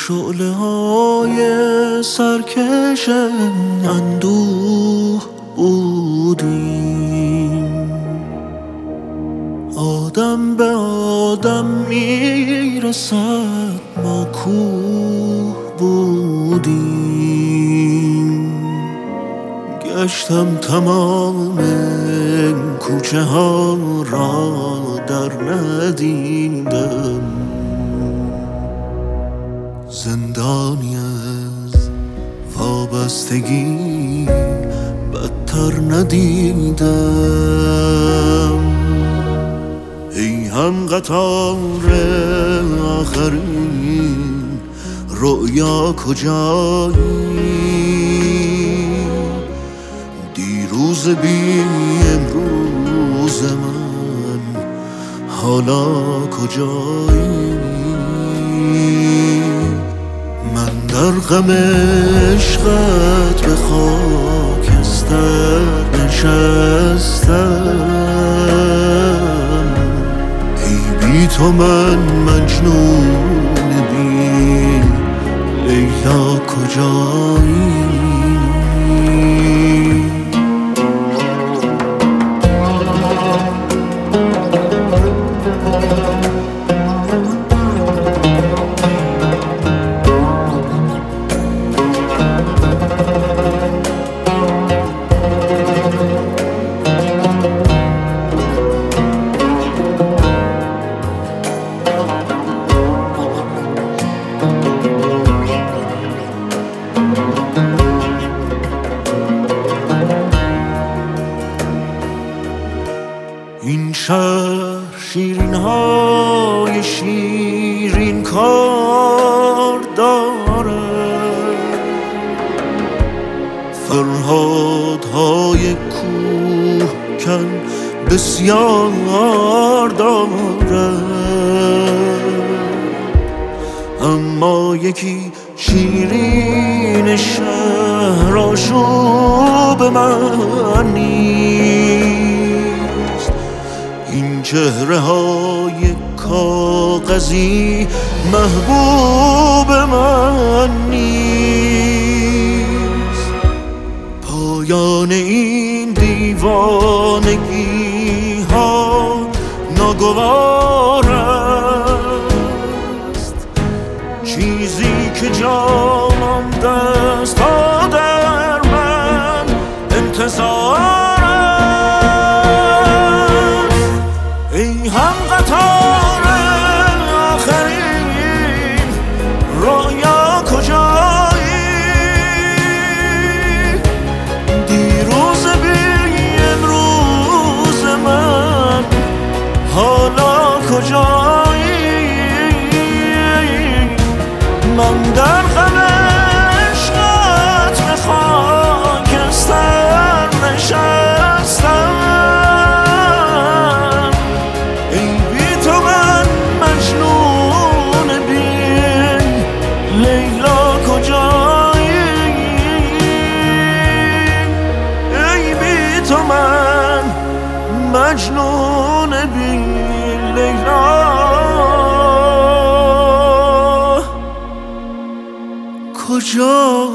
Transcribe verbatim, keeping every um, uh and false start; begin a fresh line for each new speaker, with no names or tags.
شعله های سرکش اندوه بودیم، آدم به آدم میرسد ما کوه بودیم. گشتم تمام کوچه ها را در ندیدم، زندانی از وابستگی بدتر ندیدم. ای هم قطار آخرین رؤیا کجایی؟ دیروز بی امروز من حالا کجایی؟ من در غم عشقت به خاکستر نشستم. ای بی تو من مجنون بین لیلا کجایی؟ این شهر شیرین های شیرین کار دارد، فرهادهای کوهکن بسیار دارد. اما یکی شیرین شهر آشوب من نیست. این چهره های کاغذی محبوب من نیست. پایان این دیوانگی ها ناگوار است. چیزی که جا مانده است تا در من انتظار است. ای هم قطار آخرین رویا کجایی؟ دیروز بی امروز من حالا کجایی؟ من در غم عشقت به خاکستر نشستم. ای بی تو من مجنون بین لیلا کجایی؟ ای بی تو من مجنون بین لیلا کجایی؟